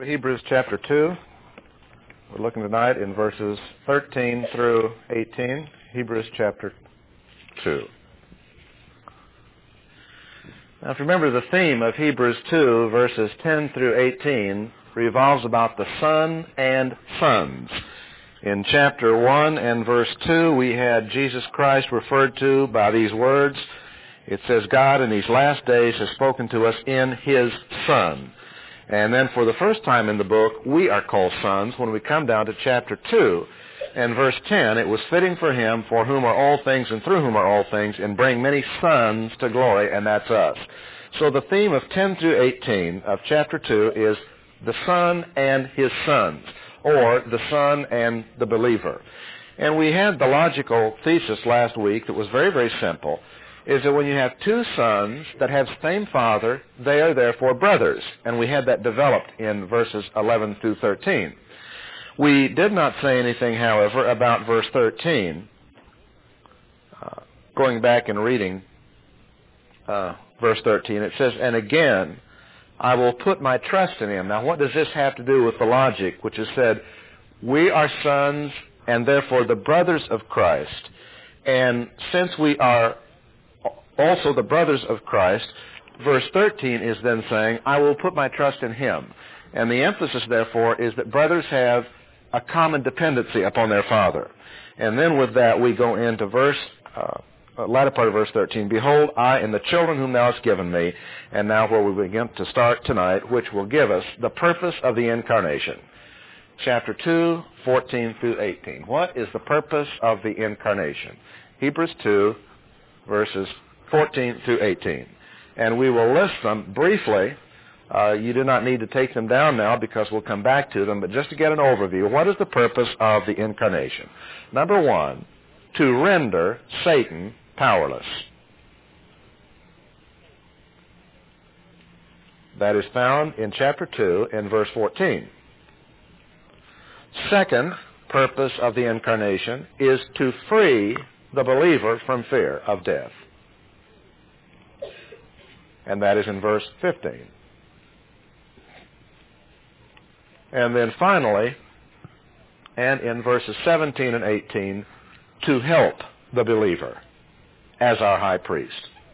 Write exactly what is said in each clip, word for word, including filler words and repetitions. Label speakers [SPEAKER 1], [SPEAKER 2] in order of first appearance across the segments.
[SPEAKER 1] Hebrews chapter two. We're looking tonight in verses thirteen through eighteen. Hebrews chapter two. Now, if you remember, the theme of Hebrews two, verses ten through eighteen, revolves about the Son and sons. In chapter one and verse two, we had Jesus Christ referred to by these words. It says, God in these last days has spoken to us in His Son. And then for the first time in the book, we are called sons when we come down to chapter two. And verse ten, it was fitting for Him, for whom are all things and through whom are all things, and bring many sons to glory, and that's us. So the theme of ten through eighteen of chapter two is the Son and His sons, or the Son and the believer. And we had the logical thesis last week that was very, very simple, is that when you have two sons that have the same father, they are therefore brothers. And we had that developed in verses eleven through thirteen. We did not say anything, however, about verse thirteen. Uh, going back and reading uh, verse thirteen, it says, and again, I will put my trust in Him. Now, what does this have to do with the logic, which is said, we are sons and therefore the brothers of Christ. And since we are also the brothers of Christ, verse thirteen is then saying, I will put my trust in Him. And the emphasis, therefore, is that brothers have a common dependency upon their father. And then with that, we go into verse, uh, latter part of verse thirteen, behold, I and the children whom thou hast given me, and now where we begin to start tonight, which will give us the purpose of the incarnation. Chapter two, fourteen through eighteen. What is the purpose of the incarnation? Hebrews two, verses fourteen through eighteen. And we will list them briefly. Uh, you do not need to take them down now because we'll come back to them, but just to get an overview, what is the purpose of the incarnation? Number one, to render Satan powerless. That is found in chapter two in verse fourteen. Second purpose of the incarnation is to free the believer from fear of death. And that is in verse fifteen. And then finally, and in verses seventeen and eighteen, to help the believer as our high priest.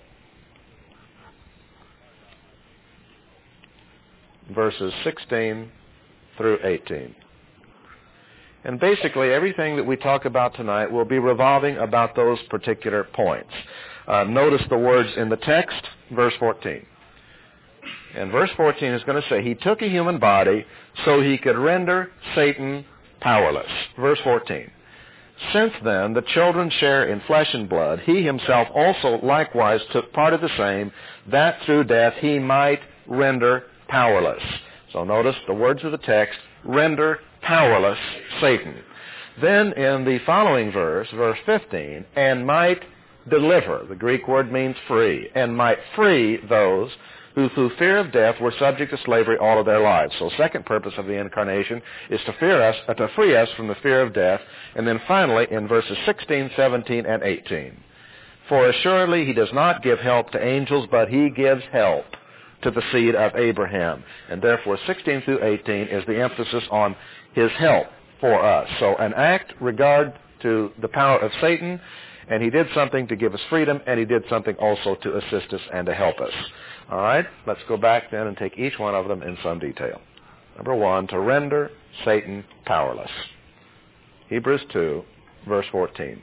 [SPEAKER 1] Verses sixteen through eighteen. And basically everything that we talk about tonight will be revolving about those particular points. Uh, notice the words in the text, verse fourteen. And verse fourteen is going to say, He took a human body so He could render Satan powerless. Verse fourteen. Since then the children share in flesh and blood, He Himself also likewise took part of the same, that through death He might render powerless. So notice the words of the text, render powerless Satan. Then in the following verse, verse fifteen, and might deliver, the Greek word means free, and might free those who through fear of death were subject to slavery all of their lives. So second purpose of the incarnation is to fear us, uh, to free us from the fear of death. And then finally in verses sixteen, seventeen, and eighteen, for assuredly He does not give help to angels, but He gives help to the seed of Abraham. And therefore sixteen through eighteen is the emphasis on His help for us. So an act regard to the power of Satan, and He did something to give us freedom, and He did something also to assist us and to help us. All right, let's go back then and take each one of them in some detail. Number one, to render Satan powerless. Hebrews two, verse fourteen.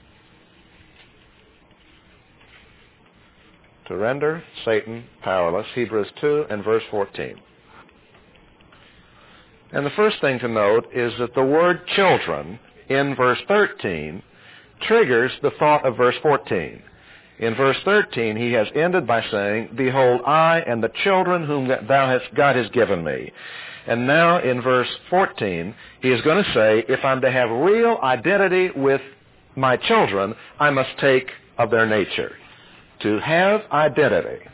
[SPEAKER 1] To render Satan powerless, Hebrews two and verse fourteen. And the first thing to note is that the word children in verse thirteen triggers the thought of verse fourteen. In verse thirteen, he has ended by saying, behold, I and the children whom thou hast, God has given me. And now in verse fourteen, he is going to say, if I'm to have real identity with my children, I must take of their nature. To have identity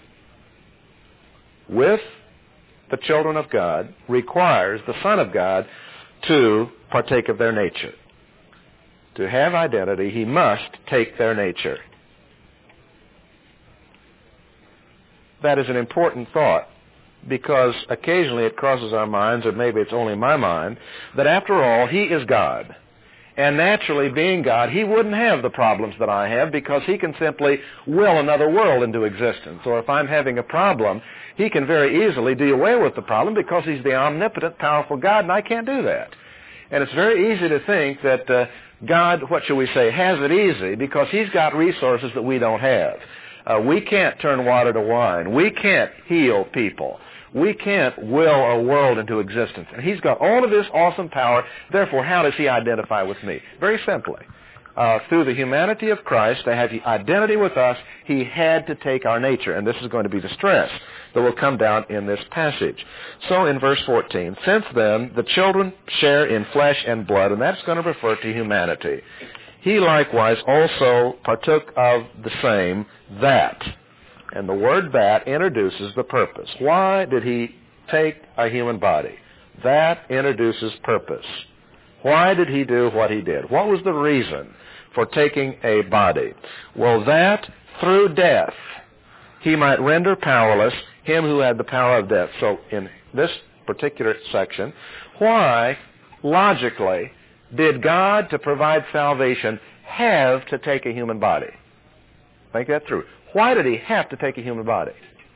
[SPEAKER 1] with the children of God requires the Son of God to partake of their nature. To have identity, He must take their nature. That is an important thought because occasionally it crosses our minds, or maybe it's only my mind, that after all, he is God. And naturally, being God, he wouldn't have the problems that I have because he can simply will another world into existence. Or if I'm having a problem, he can very easily do away with the problem because he's the omnipotent, powerful God, and I can't do that. And it's very easy to think that uh, God, what shall we say, has it easy because he's got resources that we don't have. Uh, we can't turn water to wine. We can't heal people. We can't will a world into existence. And he's got all of this awesome power. Therefore, how does he identify with me? Very simply. Uh, through the humanity of Christ, to have identity with us, he had to take our nature. And this is going to be the stress that will come down in this passage. So in verse fourteen, since then the children share in flesh and blood, and that's going to refer to humanity. He likewise also partook of the same, that. And the word that introduces the purpose. Why did he take a human body? That introduces purpose. Why did he do what he did? What was the reason for taking a body? Well, that through death he might render powerless him who had the power of death. So in this particular section, why, logically, did God, to provide salvation, have to take a human body? Think that through. Why did he have to take a human body?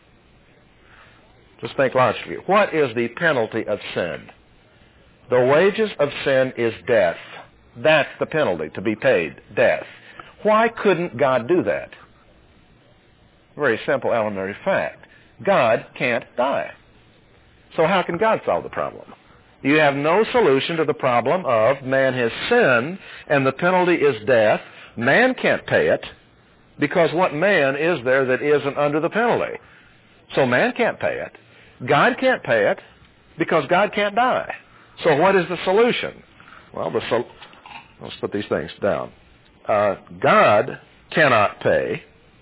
[SPEAKER 1] Just think logically. What is the penalty of sin? The wages of sin is death. That's the penalty to be paid, death. Why couldn't God do that? Very simple, elementary fact. God can't die. So how can God solve the problem? You have no solution to the problem of man has sinned and the penalty is death. Man can't pay it because what man is there that isn't under the penalty? So man can't pay it. God can't pay it because God can't die. So what is the solution? Well, the sol- let's put these things down. Uh, God cannot pay.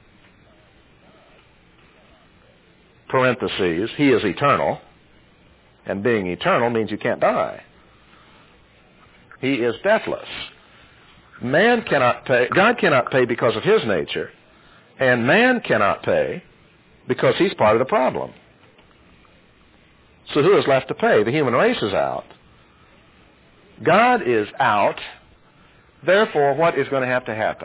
[SPEAKER 1] Parentheses, he is eternal. And being eternal means you can't die. He is deathless. Man cannot pay, God cannot pay because of his nature, and man cannot pay because he's part of the problem. So who is left to pay? The human race is out. God is out. Therefore, what is going to have to happen?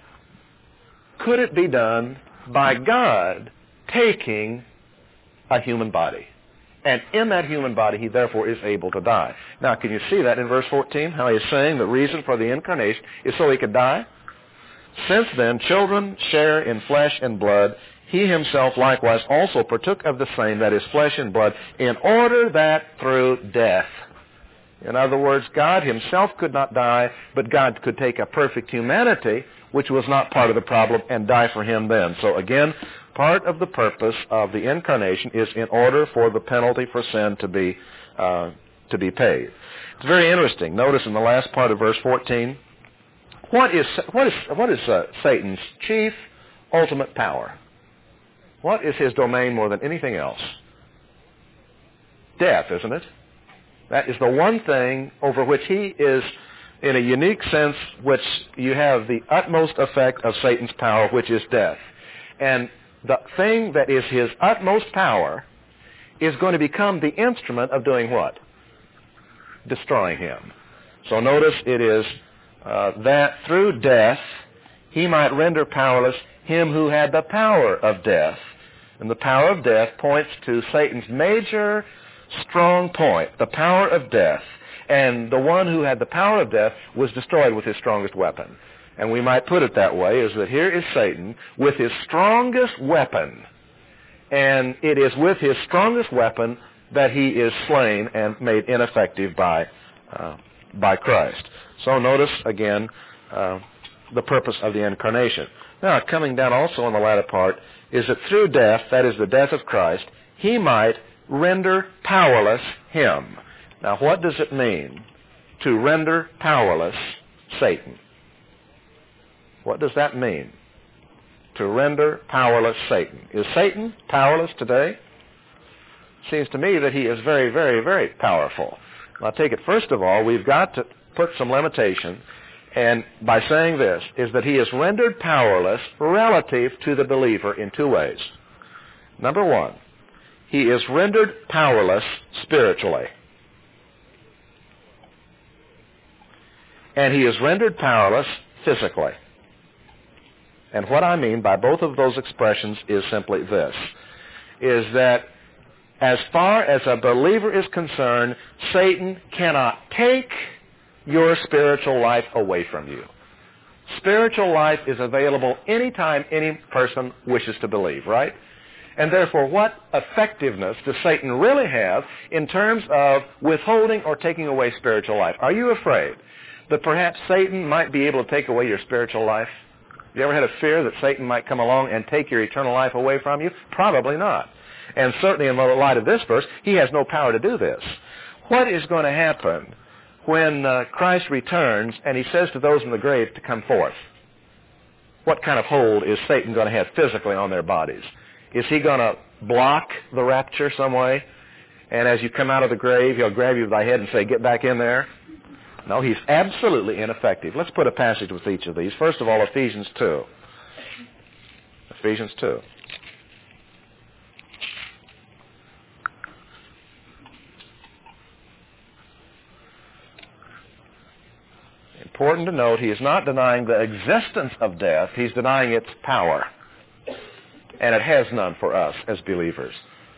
[SPEAKER 1] Could it be done by God taking a human body? And in that human body, he therefore is able to die. Now, can you see that in verse fourteen, how he's saying the reason for the incarnation is so he could die? Since then, children share in flesh and blood, he himself likewise also partook of the same, that is, flesh and blood, in order that through death. In other words, God himself could not die, but God could take a perfect humanity, which was not part of the problem, and die for him then. So again, part of the purpose of the incarnation is in order for the penalty for sin to be uh, to be paid. It's very interesting. Notice in the last part of verse fourteen, what is what is what is uh, Satan's chief ultimate power? What is his domain more than anything else? Death, isn't it? That is the one thing over which he is, in a unique sense, which you have the utmost effect of Satan's power, which is death. And the thing that is his utmost power is going to become the instrument of doing what? Destroying him. So notice it is uh, that through death he might render powerless him who had the power of death. And the power of death points to Satan's major strong point, the power of death. And the one who had the power of death was destroyed with his strongest weapon. And we might put it that way, is that here is Satan with his strongest weapon. And it is with his strongest weapon that he is slain and made ineffective by uh, by Christ. So notice, again, uh, the purpose of the incarnation. Now, coming down also on the latter part, is that through death, that is the death of Christ, he might render powerless him. Now, what does it mean to render powerless Satan? What does that mean? To render powerless Satan. Is Satan powerless today? Seems to me that he is very, very, very powerful. I'll take it, first of all, we've got to put some limitation, and by saying this, is that he is rendered powerless relative to the believer in two ways. Number one, he is rendered powerless spiritually. And he is rendered powerless physically. And what I mean by both of those expressions is simply this, is that as far as a believer is concerned, Satan cannot take your spiritual life away from you. Spiritual life is available anytime any person wishes to believe, right? And therefore, what effectiveness does Satan really have in terms of withholding or taking away spiritual life? Are you afraid that perhaps Satan might be able to take away your spiritual life? Have you ever had a fear that Satan might come along and take your eternal life away from you? Probably not. And certainly in the light of this verse, he has no power to do this. What is going to happen when uh, Christ returns and he says to those in the grave to come forth? What kind of hold is Satan going to have physically on their bodies? Is he going to block the rapture some way? And as you come out of the grave, he'll grab you by the head and say, get back in there? No, he's absolutely ineffective. Let's put a passage with each of these. First of all, Ephesians two. Ephesians two. Important to note, he is not denying the existence of death. He's denying its power. And it has none for us as believers.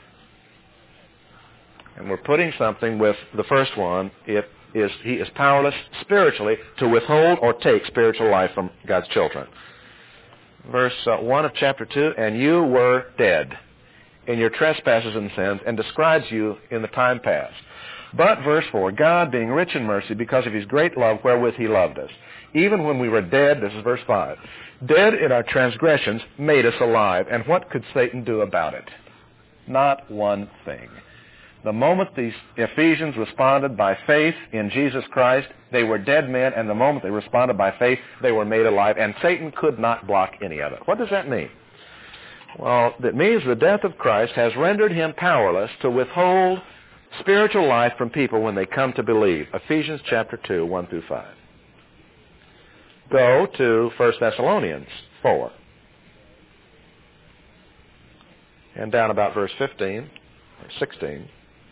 [SPEAKER 1] And we're putting something with the first one. It is, he is powerless spiritually to withhold or take spiritual life from God's children. Verse uh, one of chapter two, and you were dead in your trespasses and sins, and describes you in the time past. But, verse four, God, being rich in mercy, because of his great love wherewith he loved us, even when we were dead, this is verse five, dead in our transgressions, made us alive. And what could Satan do about it? Not one thing. The moment these Ephesians responded by faith in Jesus Christ, they were dead men, and the moment they responded by faith, they were made alive, and Satan could not block any of it. What does that mean? Well, it means the death of Christ has rendered him powerless to withhold spiritual life from people when they come to believe. Ephesians chapter two, one through five. Go to First Thessalonians four. And down about verse fifteen, or sixteen.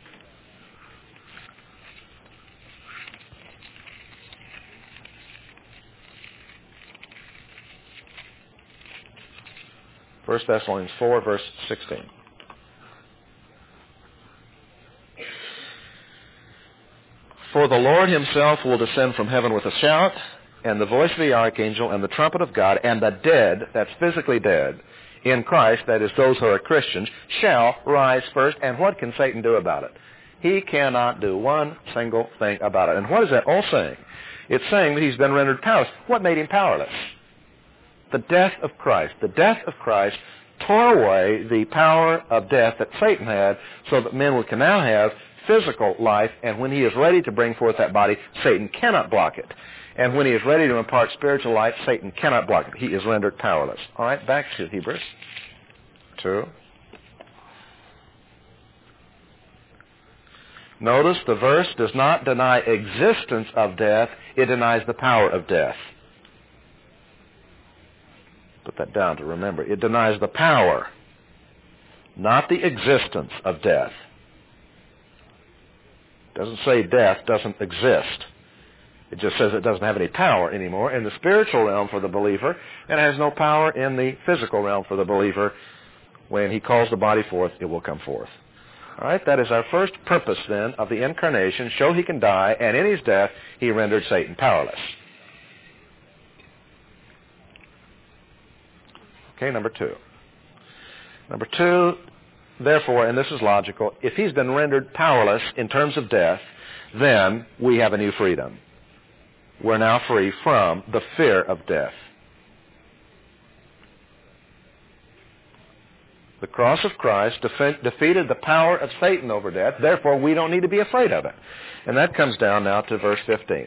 [SPEAKER 1] First Thessalonians four, verse sixteen. For the Lord himself will descend from heaven with a shout, and the voice of the archangel, and the trumpet of God, and the dead, that's physically dead, in Christ, that is those who are Christians, shall rise first. And what can Satan do about it? He cannot do one single thing about it. And what is that all saying? It's saying that he's been rendered powerless. What made him powerless? The death of Christ. The death of Christ tore away the power of death that Satan had, so that men can now have physical life, and when he is ready to bring forth that body, Satan cannot block it. And when he is ready to impart spiritual life, Satan cannot block it. He is rendered powerless. All right, back to Hebrews two. Notice the verse does not deny existence of death, it denies the power of death. Put that down to remember. It denies the power, not the existence of death. It doesn't say death doesn't exist. It just says it doesn't have any power anymore in the spiritual realm for the believer, and it has no power in the physical realm for the believer. When he calls the body forth, it will come forth. All right, that is our first purpose then of the incarnation, show he can die, and in his death he rendered Satan powerless. Okay, number two. Number two, therefore, and this is logical, if he's been rendered powerless in terms of death, then we have a new freedom. We're now free from the fear of death. The cross of Christ defe- defeated the power of Satan over death, therefore we don't need to be afraid of it. And that comes down now to verse fifteen.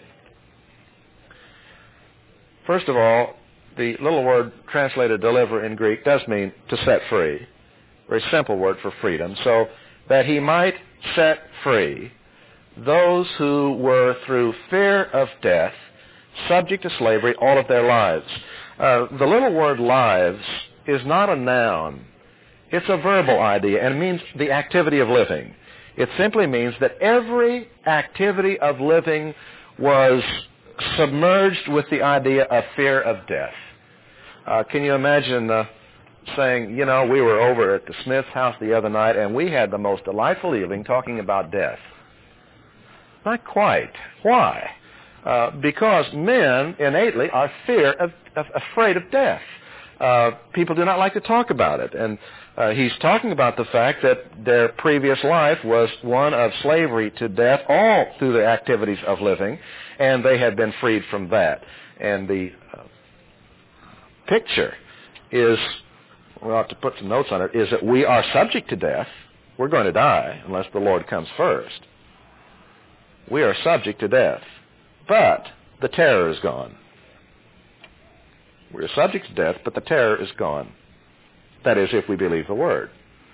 [SPEAKER 1] First of all, the little word translated deliver in Greek does mean to set free. Very simple word for freedom. So that he might set free those who were through fear of death subject to slavery all of their lives. Uh, the little word lives is not a noun. It's a verbal idea, and it means the activity of living. It simply means that every activity of living was submerged with the idea of fear of death. Uh, can you imagine uh, saying, you know, we were over at the Smith's house the other night, and we had the most delightful evening talking about death? Not quite. Why? Uh, because men innately are fear of, of, afraid of death. Uh, people do not like to talk about it. And uh, he's talking about the fact that their previous life was one of slavery to death all through the activities of living, and they had been freed from that. And the uh, picture is, we ought to put some notes on it, is that we are subject to death. We're going to die unless the Lord comes first. We are subject to death. But the terror is gone. We're subject to death, but the terror is gone. That is, if we believe the Word.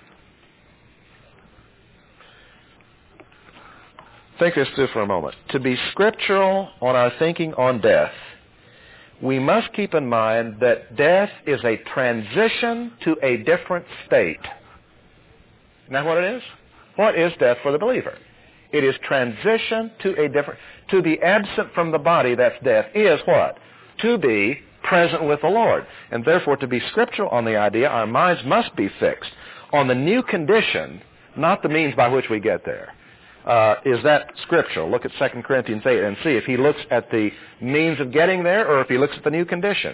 [SPEAKER 1] Think this through for a moment. To be scriptural on our thinking on death, we must keep in mind that death is a transition to a different state. Isn't that what it is? What is death for the believer? It is transition to a different... To be absent from the body, that's death, is what? To be present with the Lord. And therefore, to be scriptural on the idea, our minds must be fixed on the new condition, not the means by which we get there. Uh, is that scriptural? Look at Second Corinthians eight and see if he looks at the means of getting there or if he looks at the new condition.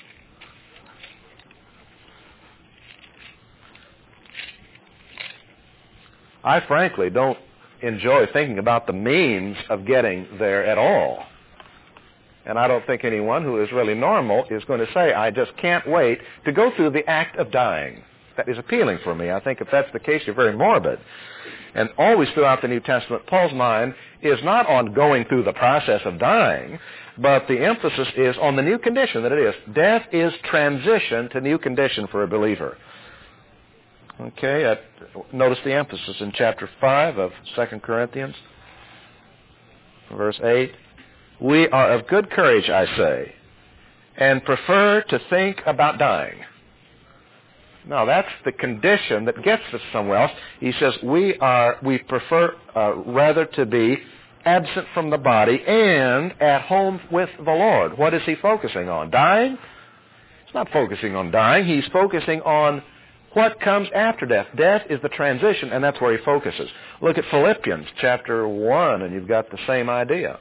[SPEAKER 1] I frankly don't enjoy thinking about the means of getting there at all. And I don't think anyone who is really normal is going to say, I just can't wait to go through the act of dying. That is appealing for me. I think if that's the case, you're very morbid. And always throughout the New Testament, Paul's mind is not on going through the process of dying, but the emphasis is on the new condition that it is. Death is transition to new condition for a believer. Okay, uh, notice the emphasis in chapter five of Second Corinthians, verse eight. We are of good courage, I say, and prefer to think about dying. Now, that's the condition that gets us somewhere else. He says we are, we prefer uh, rather to be absent from the body and at home with the Lord. What is he focusing on? Dying? He's not focusing on dying. He's focusing on what comes after death. Death is the transition, and that's where he focuses. Look at Philippians chapter one, and you've got the same idea.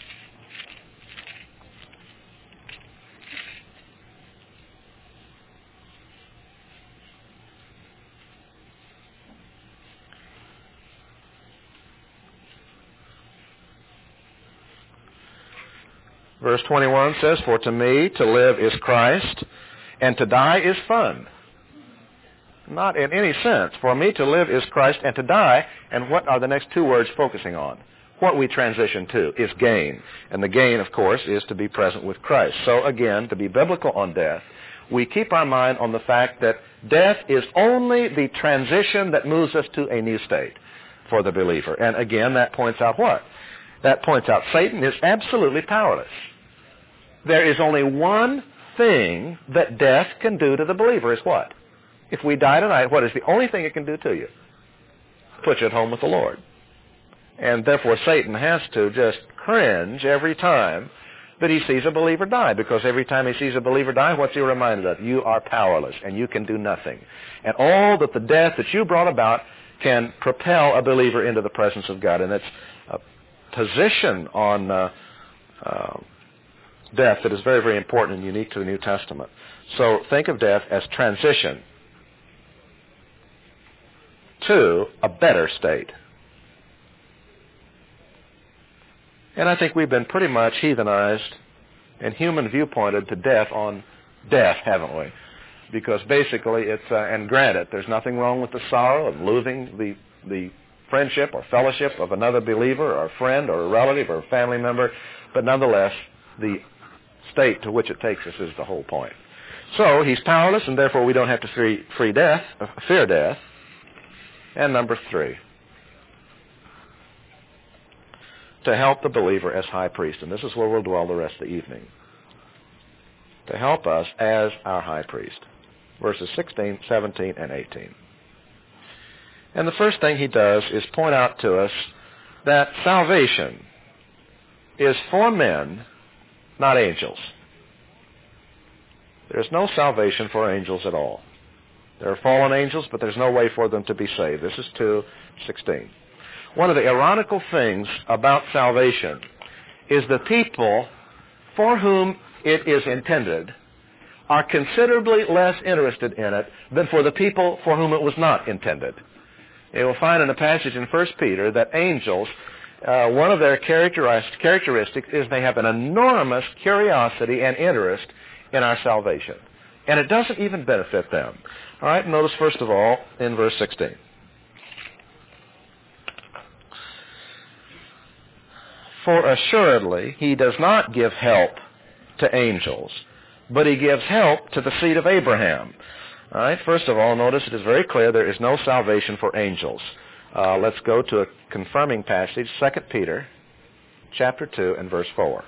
[SPEAKER 1] Verse twenty-one says, for to me to live is Christ, and to die is fun. Not in any sense. For me to live is Christ, and to die, and what are the next two words focusing on? What we transition to is gain. And the gain, of course, is to be present with Christ. So again, to be biblical on death, we keep our mind on the fact that death is only the transition that moves us to a new state for the believer. And again, that points out what? That points out Satan is absolutely powerless. There is only one thing that death can do to the believer is what? If we die tonight, what is the only thing it can do to you? Put you at home with the Lord. And therefore Satan has to just cringe every time that he sees a believer die, because every time he sees a believer die, what's he reminded of? You are powerless and you can do nothing. And all that the death that you brought about can propel a believer into the presence of God. And it's a position on uh, uh, death that is very, very important and unique to the New Testament. So think of death as transition to a better state. And I think we've been pretty much heathenized and human viewpointed to death on death, haven't we? Because basically it's, uh, and granted, there's nothing wrong with the sorrow of losing the, the friendship or fellowship of another believer or a friend or a relative or a family member, but nonetheless, the state to which it takes us is the whole point. So he's powerless, and therefore we don't have to fear, fear death, fear death. And number three, to help the believer as high priest, and this is where we'll dwell the rest of the evening, to help us as our high priest. Verses sixteen, seventeen, and eighteen. And the first thing he does is point out to us that salvation is for men, not angels. There's no salvation for angels at all. There are fallen angels, but there's no way for them to be saved. This is two sixteen. One of the ironical things about salvation is the people for whom it is intended are considerably less interested in it than for the people for whom it was not intended. You will find in a passage in First Peter that angels, uh, one of their characteristics is they have an enormous curiosity and interest in our salvation. And it doesn't even benefit them. All right, notice first of all in verse sixteen. For assuredly he does not give help to angels, but he gives help to the seed of Abraham. All right, first of all, notice it is very clear there is no salvation for angels. Uh, let's go to a confirming passage, Second Peter chapter two and verse four.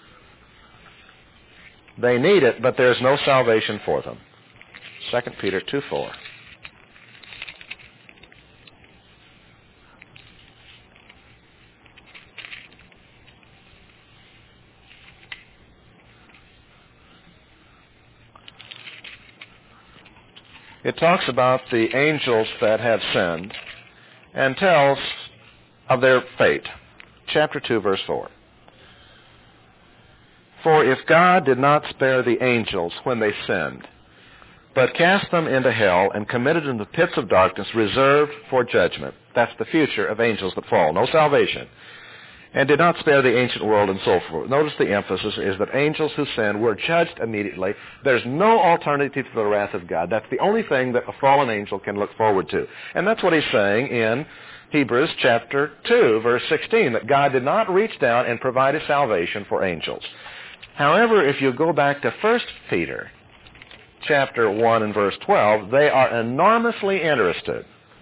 [SPEAKER 1] They need it, but there's no salvation for them. Second Peter two four. It talks about the angels that have sinned and tells of their fate. Chapter two, verse four. For if God did not spare the angels when they sinned, but cast them into hell and committed them to pits of darkness reserved for judgment. That's the future of angels that fall. No salvation. And did not spare the ancient world and so forth. Notice the emphasis is that angels who sin were judged immediately. There's no alternative to the wrath of God. That's the only thing that a fallen angel can look forward to. And that's what he's saying in Hebrews chapter two, verse sixteen, that God did not reach down and provide a salvation for angels. However, if you go back to First Peter chapter one and verse twelve, they are enormously interested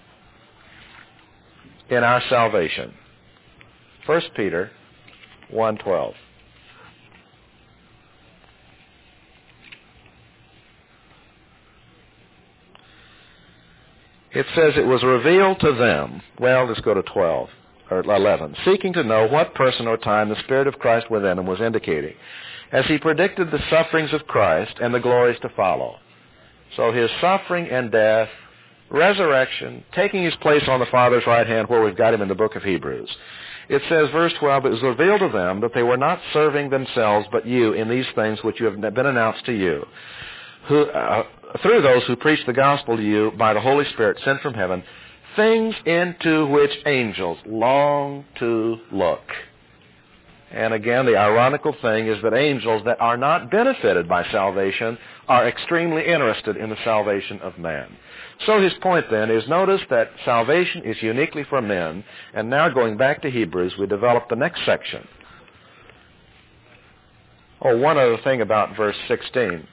[SPEAKER 1] in our salvation. First Peter one twelve. It says it was revealed to them, well, let's go to twelve, or eleven, seeking to know what person or time the Spirit of Christ within them was indicating, as he predicted the sufferings of Christ and the glories to follow. So his suffering and death, resurrection, taking his place on the Father's right hand where we've got him in the book of Hebrews. It says, verse twelve, it was revealed to them that they were not serving themselves but you in these things which you have been announced to you, who, uh, through those who preach the gospel to you by the Holy Spirit sent from heaven, things into which angels long to look. And again, the ironical thing is that angels that are not benefited by salvation are extremely interested in the salvation of man. So his point then is, notice that salvation is uniquely for men, and now going back to Hebrews, we develop the next section. Oh, one other thing about verse sixteen.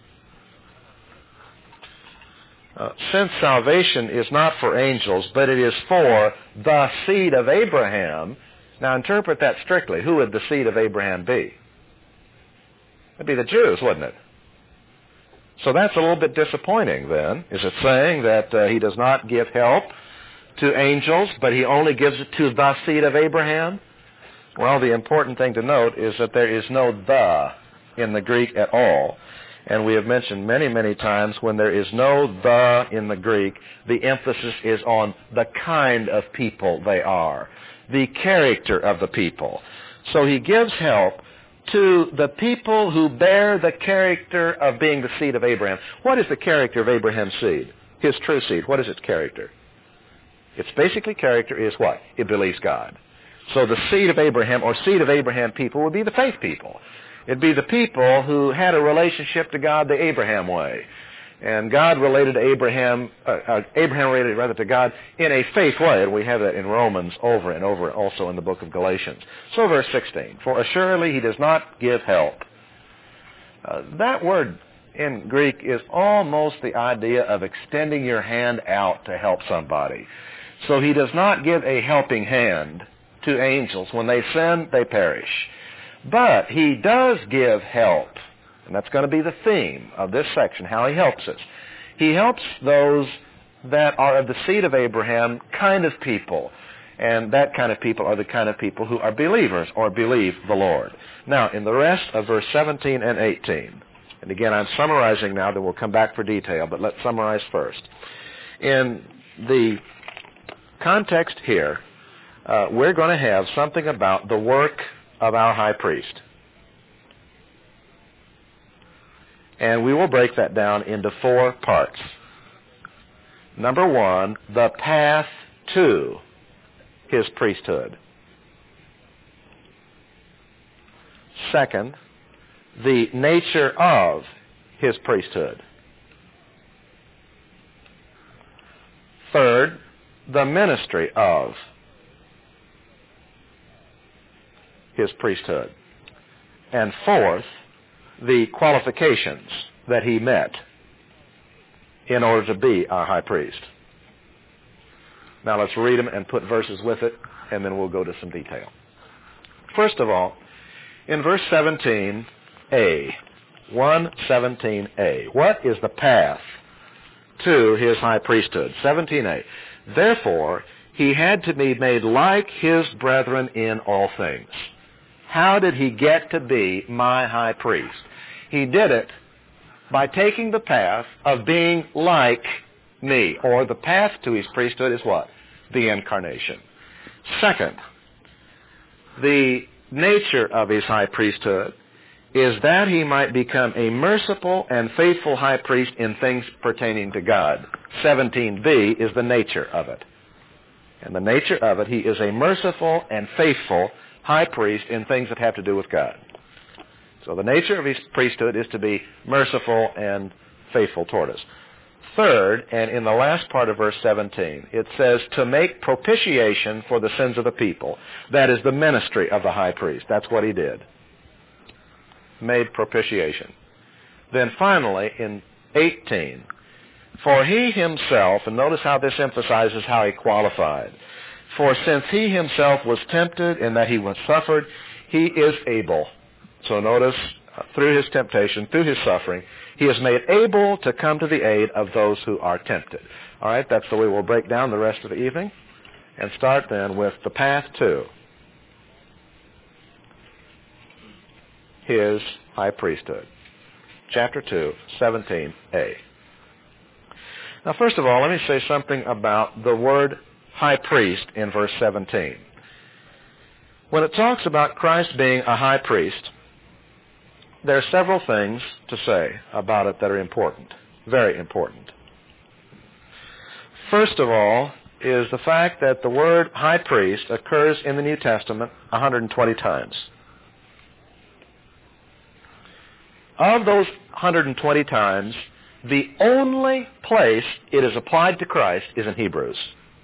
[SPEAKER 1] Uh, since salvation is not for angels, but it is for the seed of Abraham, now interpret that strictly. Who would the seed of Abraham be? It'd be the Jews, wouldn't it? So that's a little bit disappointing then. Is it saying that uh, he does not give help to angels, but he only gives it to the seed of Abraham? Well, the important thing to note is that there is no the in the Greek at all. And we have mentioned many, many times when there is no the in the Greek, the emphasis is on the kind of people they are, the character of the people. So he gives help to the people who bear the character of being the seed of Abraham. What is the character of Abraham's seed? His true seed. What is its character? Its basically character is what? It believes God. So the seed of Abraham, or seed of Abraham people, would be the faith people. It'd be the people who had a relationship to God the Abraham way. And God related to Abraham, uh, uh, Abraham related rather to God in a faith way, and we have that in Romans over and over, also in the book of Galatians. So verse sixteen, for assuredly he does not give help. Uh, that word in Greek is almost the idea of extending your hand out to help somebody. So he does not give a helping hand to angels. When they sin, they perish. But he does give help. And that's going to be the theme of this section, how he helps us. He helps those that are of the seed of Abraham kind of people. And that kind of people are the kind of people who are believers or believe the Lord. Now, in the rest of verse seventeen and eighteen, and again, I'm summarizing now, then we'll come back for detail, but let's summarize first. In the context here, uh, we're going to have something about the work of our high priest. And we will break that down into four parts. Number one, the path to his priesthood. Second, the nature of his priesthood. Third, the ministry of his priesthood. And fourth, the qualifications that he met in order to be our high priest. Now let's read them and put verses with it, and then we'll go to some detail. First of all, in verse seventeen a, one seventeen a, what is the path to his high priesthood? seventeen a, therefore he had to be made like his brethren in all things. How did he get to be my high priest? He did it by taking the path of being like me, or the path to his priesthood is what? The incarnation. Second, the nature of his high priesthood is that he might become a merciful and faithful high priest in things pertaining to God. seventeen b is the nature of it. And the nature of it, he is a merciful and faithful high priest in things that have to do with God. So the nature of his priesthood is to be merciful and faithful toward us. Third, and in the last part of verse seventeen, it says to make propitiation for the sins of the people. That is the ministry of the high priest. That's what he did. Made propitiation. Then finally, in eighteen, for he himself, and notice how this emphasizes how he qualified, for since he himself was tempted in that he was suffered, he is able. So notice, uh, through his temptation, through his suffering, he is made able to come to the aid of those who are tempted. All right, that's the way we'll break down the rest of the evening, and start then with the path to his high priesthood. Chapter two, seventeen a. Now, first of all, let me say something about the word high priest in verse seventeen. When it talks about Christ being a high priest, there are several things to say about it that are important, very important. First of all is the fact that the word high priest occurs in the New Testament one hundred twenty times. Of those one hundred twenty times, the only place it is applied to Christ is in Hebrews.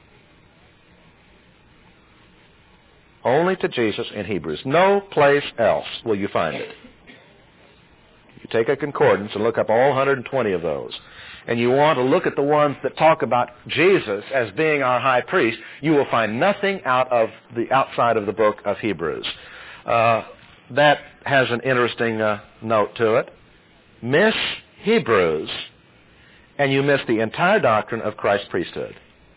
[SPEAKER 1] Only to Jesus in Hebrews. No place else will you find it. You take a concordance and look up all one hundred twenty of those, and you want to look at the ones that talk about Jesus as being our high priest, you will find nothing out of the outside of the book of Hebrews. Uh, that has an interesting uh, note to it. Miss Hebrews, and you miss the entire doctrine of Christ's priesthood.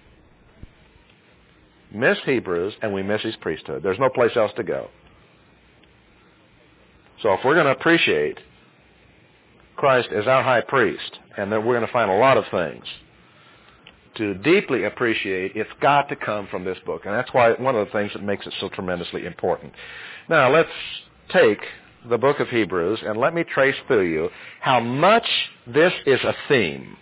[SPEAKER 1] Miss Hebrews, and we miss his priesthood. There's no place else to go. So if we're going to appreciate Christ as our high priest, and then we're going to find a lot of things to deeply appreciate, it's got to come from this book. And that's why one of the things that makes it so tremendously important. Now, let's take the book of Hebrews, and let me trace through you how much this is a theme.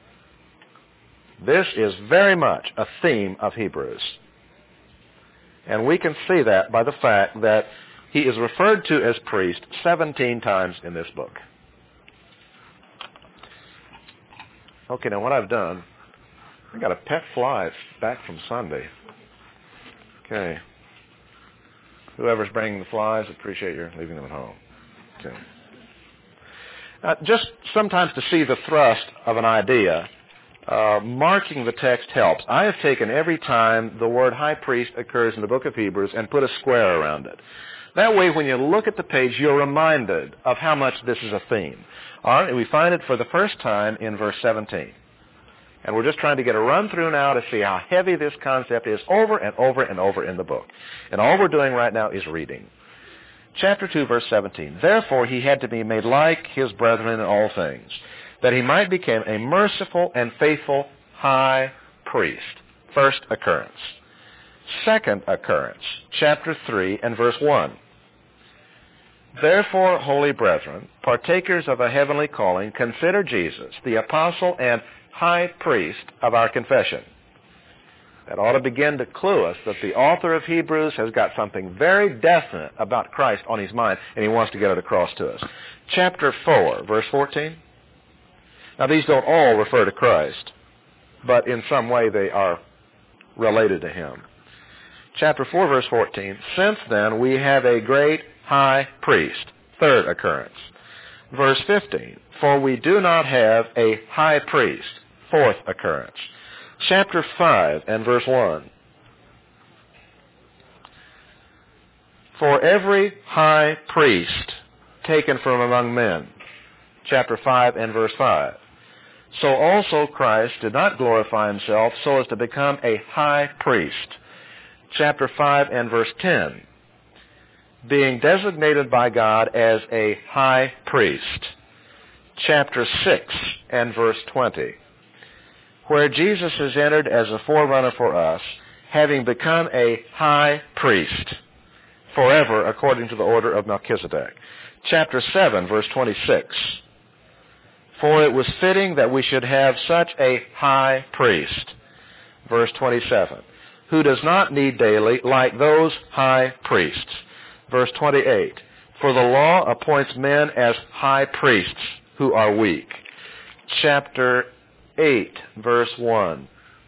[SPEAKER 1] This is very much a theme of Hebrews. And we can see that by the fact that he is referred to as priest seventeen times in this book. Okay, now what I've done, I got a pet fly back from Sunday. Okay. Whoever's bringing the flies, appreciate your leaving them at home. Okay. Uh, just sometimes to see the thrust of an idea, uh, marking the text helps. I have taken every time the word high priest occurs in the book of Hebrews and put a square around it. That way, when you look at the page, you're reminded of how much this is a theme. All right, and we find it for the first time in verse seventeen. And we're just trying to get a run through now to see how heavy this concept is over and over and over in the book. And all we're doing right now is reading. Chapter two, verse seventeen. Therefore he had to be made like his brethren in all things, that he might become a merciful and faithful high priest. First occurrence. Second occurrence, chapter three and verse one. Therefore, holy brethren, partakers of a heavenly calling, consider Jesus, the apostle and high priest of our confession. That ought to begin to clue us that the author of Hebrews has got something very definite about Christ on his mind, and he wants to get it across to us. Chapter four, verse fourteen. Now, these don't all refer to Christ, but in some way they are related to him. Chapter four, verse fourteen. Since then we have a great high priest. Third occurrence. Verse fifteen. For we do not have a high priest. Fourth occurrence. Chapter five and verse one. For every high priest taken from among men. Chapter five and verse five. So also Christ did not glorify himself so as to become a high priest. Chapter five and verse ten. Being designated by God as a high priest. Chapter six and verse twenty. Where Jesus is entered as a forerunner for us, having become a high priest, forever according to the order of Melchizedek. Chapter seven, verse twenty-six. For it was fitting that we should have such a high priest, verse twenty-seven, who does not need daily like those high priests, verse twenty-eight. For the law appoints men as high priests who are weak. Chapter eight, verse one.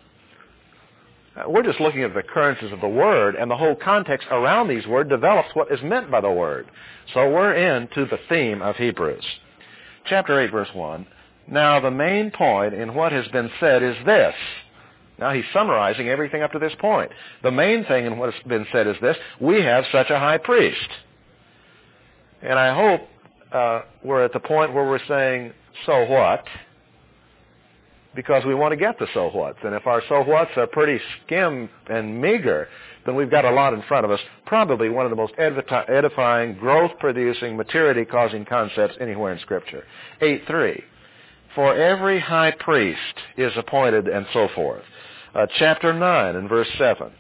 [SPEAKER 1] We're just looking at the occurrences of the Word, and the whole context around these words develops what is meant by the Word. So we're into the theme of Hebrews. Chapter eight, verse one. Now the main point in what has been said is this. Now he's summarizing everything up to this point. The main thing in what has been said is this. We have such a high priest. And I hope uh, we're at the point where we're saying, so what? Because we want to get the so whats. And if our so whats are pretty skim and meager, then we've got a lot in front of us. Probably one of the most edifying, growth-producing, maturity-causing concepts anywhere in Scripture. eight three. For every high priest is appointed, and so forth. Uh, chapter nine and verse seven.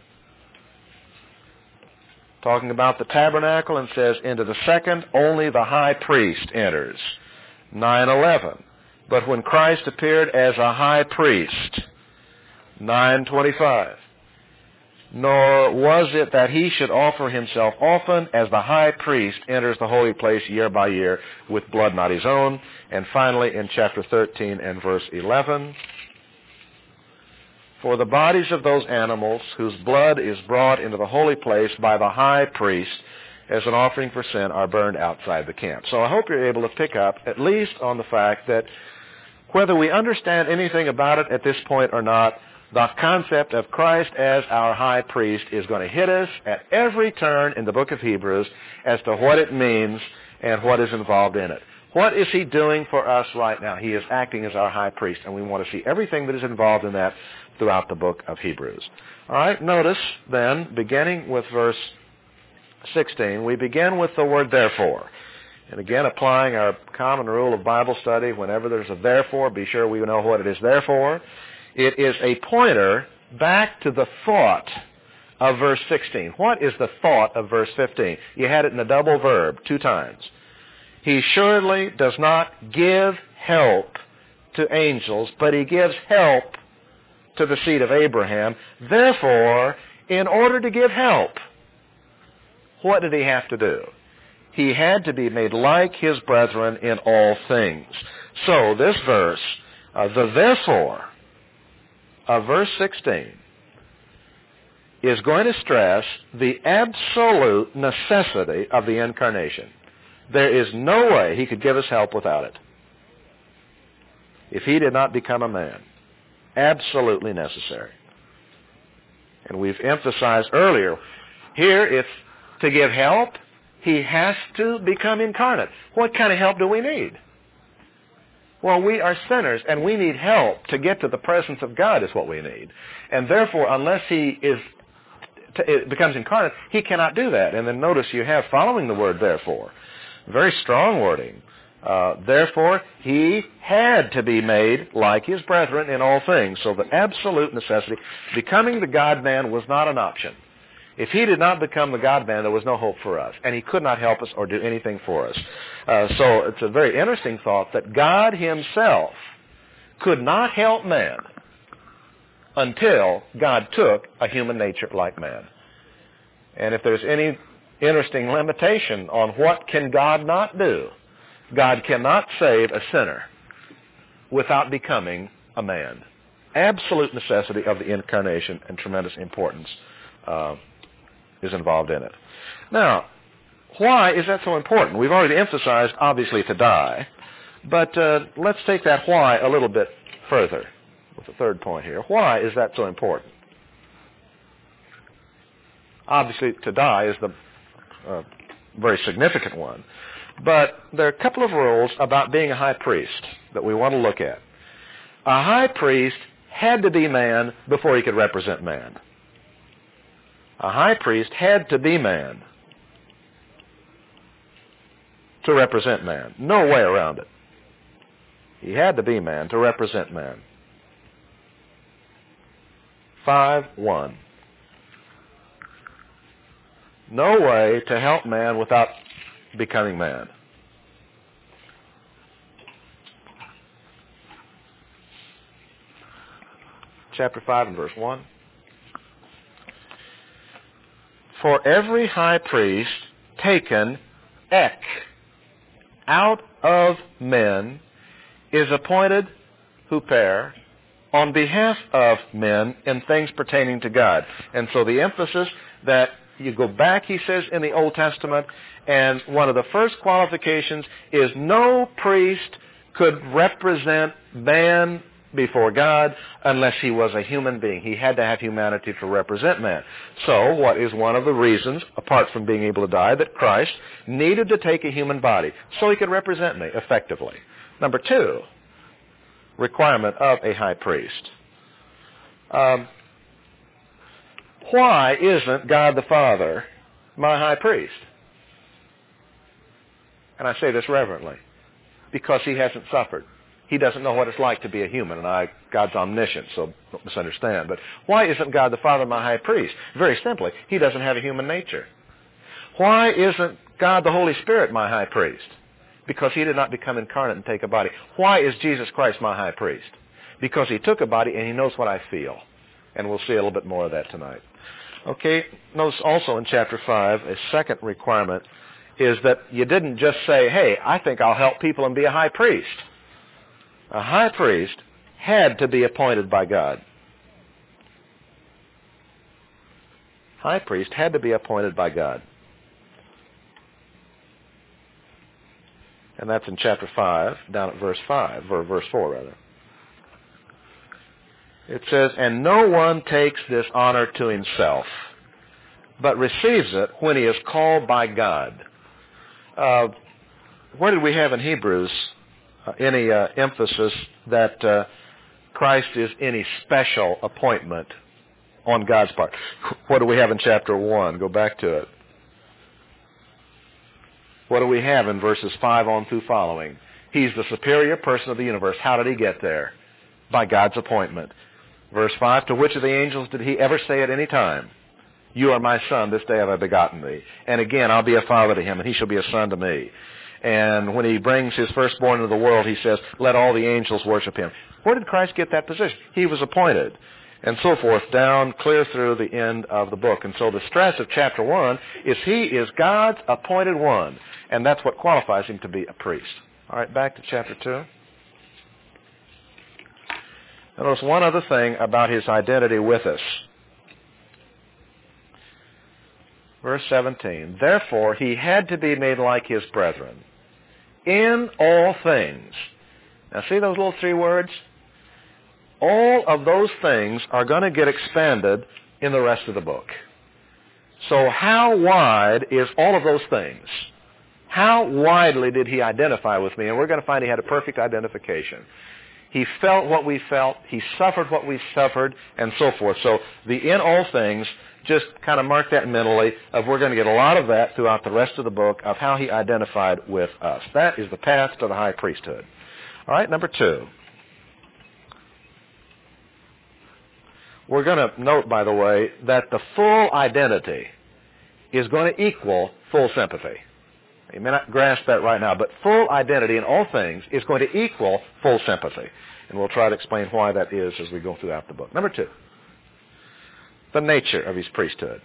[SPEAKER 1] Talking about the tabernacle, and says, into the second only the high priest enters. nine eleven. But when Christ appeared as a high priest, nine twenty-five, nor was it that he should offer himself often, as the high priest enters the holy place year by year with blood not his own. And finally in chapter thirteen and verse eleven, for the bodies of those animals whose blood is brought into the holy place by the high priest as an offering for sin are burned outside the camp. So I hope you're able to pick up at least on the fact that whether we understand anything about it at this point or not, the concept of Christ as our high priest is going to hit us at every turn in the book of Hebrews as to what it means and what is involved in it. What is he doing for us right now? He is acting as our high priest, and we want to see everything that is involved in that throughout the book of Hebrews. All right, notice then, beginning with verse sixteen, we begin with the word therefore. And again, applying our common rule of Bible study, whenever there's a therefore, be sure we know what it is there for. It is a pointer back to the thought of verse sixteen. What is the thought of verse fifteen? You had it in a double verb two times. He surely does not give help to angels, but he gives help to the seed of Abraham. Therefore, in order to give help, what did he have to do? He had to be made like his brethren in all things. So this verse, uh, the therefore of verse sixteen, is going to stress the absolute necessity of the incarnation. There is no way he could give us help without it. If he did not become a man, absolutely necessary. And we've emphasized earlier, here if to give help, he has to become incarnate. What kind of help do we need? Well, we are sinners, and we need help to get to the presence of God is what we need. And therefore, unless he is it becomes incarnate, he cannot do that. And then notice you have following the word therefore. Very strong wording. Uh, therefore, he had to be made like his brethren in all things. So the absolute necessity, becoming the God-man was not an option. If he did not become the God-man, there was no hope for us. And he could not help us or do anything for us. Uh, so it's a very interesting thought that God himself could not help man until God took a human nature like man. And if there's any interesting limitation on what can God not do, God cannot save a sinner without becoming a man. Absolute necessity of the incarnation and tremendous importance uh, is involved in it. Now, why is that so important? We've already emphasized, obviously, to die, but uh, let's take that why a little bit further with the third point here. Why is that so important? Obviously, to die is the uh, very significant one. But there are a couple of rules about being a high priest that we want to look at. A high priest had to be man before he could represent man. A high priest had to be man to represent man. No way around it. He had to be man to represent man. five one. No way to help man without becoming man. Chapter five and verse one. For every high priest taken ek out of men is appointed huper on behalf of men in things pertaining to God. And so the emphasis that you go back, he says, in the Old Testament, and one of the first qualifications is no priest could represent man before God unless he was a human being. He had to have humanity to represent man. So what is one of the reasons, apart from being able to die, that Christ needed to take a human body so he could represent me effectively? Number two, requirement of a high priest. Um, why isn't God the Father my high priest? And I say this reverently. Because he hasn't suffered. He doesn't know what it's like to be a human, and I, God's omniscient, so don't misunderstand. But why isn't God the Father my high priest? Very simply, he doesn't have a human nature. Why isn't God the Holy Spirit my high priest? Because he did not become incarnate and take a body. Why is Jesus Christ my high priest? Because he took a body and he knows what I feel. And we'll see a little bit more of that tonight. Okay, notice also in chapter five, a second requirement is that you didn't just say, hey, I think I'll help people and be a high priest. A high priest had to be appointed by God. High priest had to be appointed by God. And that's in chapter five, down at verse five, or verse four rather. It says, and no one takes this honor to himself, but receives it when he is called by God. Uh, where did we have in Hebrews uh, any uh, emphasis that uh, Christ is any special appointment on God's part? What do we have in chapter one? Go back to it. What do we have in verses five on through following? He's the superior person of the universe. How did he get there? By God's appointment. Verse five, to which of the angels did he ever say at any time, you are my son, this day have I begotten thee. And again, I'll be a father to him, and he shall be a son to me. And when he brings his firstborn into the world, he says, let all the angels worship him. Where did Christ get that position? He was appointed. And so forth, down clear through the end of the book. And so the stress of chapter one is he is God's appointed one. And that's what qualifies him to be a priest. All right, back to chapter two. Now, notice one other thing about his identity with us. Verse seventeen, therefore he had to be made like his brethren in all things. Now see those little three words? All of those things are going to get expanded in the rest of the book. So how wide is all of those things? How widely did he identify with me? And we're going to find he had a perfect identification. He felt what we felt, he suffered what we suffered, and so forth. So the in all things, just kind of mark that mentally, of we're going to get a lot of that throughout the rest of the book of how he identified with us. That is the path to the high priesthood. All right, number two. We're going to note, by the way, that the full identity is going to equal full sympathy. You may not grasp that right now, but full identity in all things is going to equal full sympathy. And we'll try to explain why that is as we go throughout the book. Number two, the nature of his priesthood.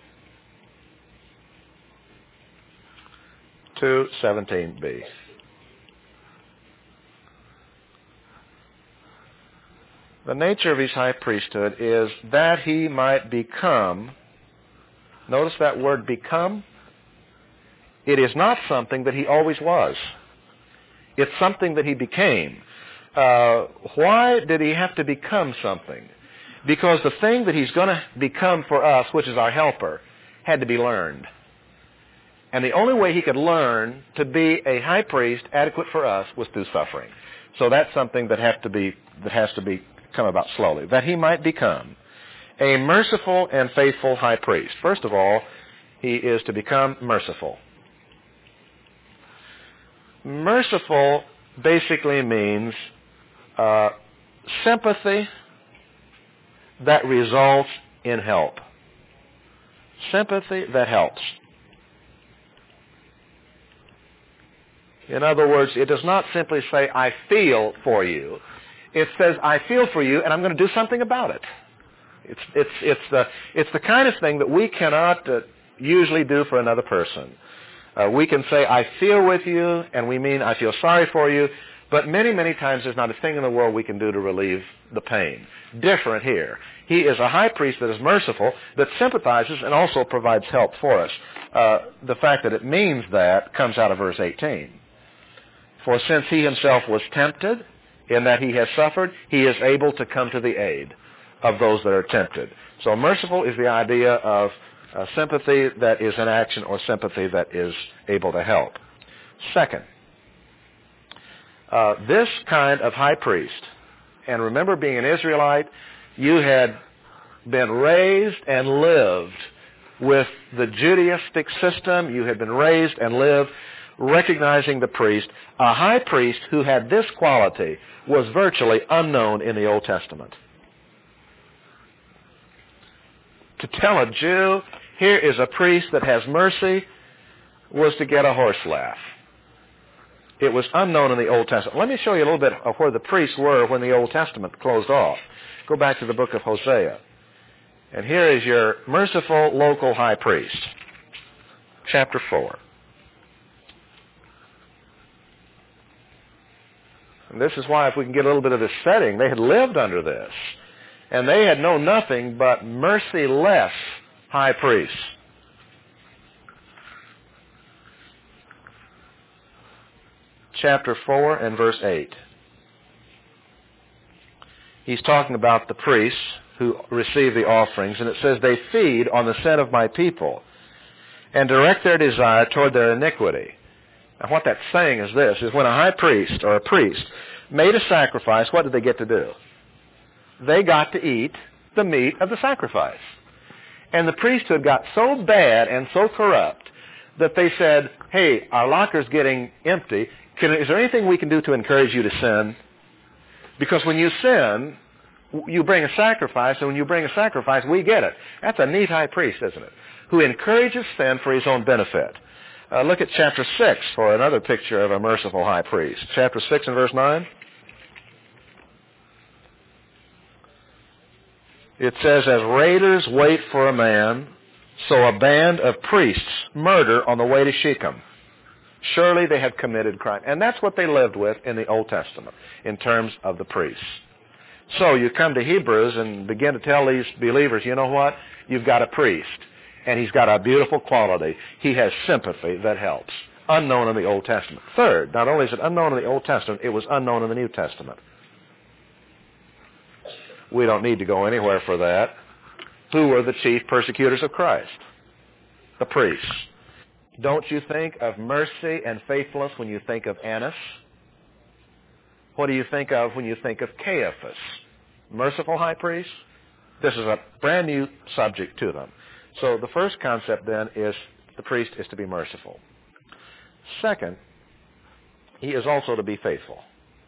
[SPEAKER 1] two seventeen b. The nature of his high priesthood is that he might become, notice that word become. It is not something that he always was. It's something that he became. Uh, why did he have to become something? Because the thing that he's going to become for us, which is our helper, had to be learned. And the only way he could learn to be a high priest adequate for us was through suffering. So that's something that have to be that has to be come about slowly. That he might become a merciful and faithful high priest. First of all, he is to become merciful. Merciful basically means uh, sympathy that results in help. Sympathy that helps. In other words, it does not simply say, I feel for you. It says, I feel for you, and I'm going to do something about it. It's, it's, it's, the, it's the kind of thing that we cannot uh, usually do for another person. Uh, we can say, I feel with you, and we mean I feel sorry for you, but many, many times there's not a thing in the world we can do to relieve the pain. Different here. He is a high priest that is merciful, that sympathizes and also provides help for us. Uh, the fact that it means that comes out of verse eighteen. For since he himself was tempted, in that he has suffered, he is able to come to the aid of those that are tempted. So merciful is the idea of uh, sympathy that is in action or sympathy that is able to help. Second, uh, this kind of high priest, and remember being an Israelite, you had been raised and lived with the Judaistic system. You had been raised and lived recognizing the priest. A high priest who had this quality was virtually unknown in the Old Testament. To tell a Jew, here is a priest that has mercy, was to get a horse laugh. It was unknown in the Old Testament. Let me show you a little bit of where the priests were when the Old Testament closed off. Go back to the book of Hosea. And here is your merciful local high priest. Chapter four. And this is why, if we can get a little bit of this setting, they had lived under this. And they had known nothing but merciless high priests. Chapter four and verse eight. He's talking about the priests who receive the offerings, and it says, they feed on the sin of my people and direct their desire toward their iniquity. Now what that's saying is this, is when a high priest or a priest made a sacrifice, what did they get to do? They got to eat the meat of the sacrifice. And the priesthood got so bad and so corrupt that they said, hey, our locker's getting empty. Can, is there anything we can do to encourage you to sin? Because when you sin, you bring a sacrifice, and when you bring a sacrifice, we get it. That's a neat high priest, isn't it? Who encourages sin for his own benefit. Uh, look at chapter six for another picture of a merciful high priest. Chapter six and verse nine. It says, as raiders wait for a man, so a band of priests murder on the way to Shechem. Surely they have committed crime. And that's what they lived with in the Old Testament in terms of the priests. So you come to Hebrews and begin to tell these believers, you know what? You've got a priest, and he's got a beautiful quality. He has sympathy that helps. Unknown in the Old Testament. Third, not only is it unknown in the Old Testament, it was unknown in the New Testament. We don't need to go anywhere for that. Who were the chief persecutors of Christ? The priests. Don't you think of mercy and faithfulness when you think of Annas? What do you think of when you think of Caiaphas? Merciful high priest? This is a brand new subject to them. So the first concept then is the priest is to be merciful. Second, he is also to be faithful.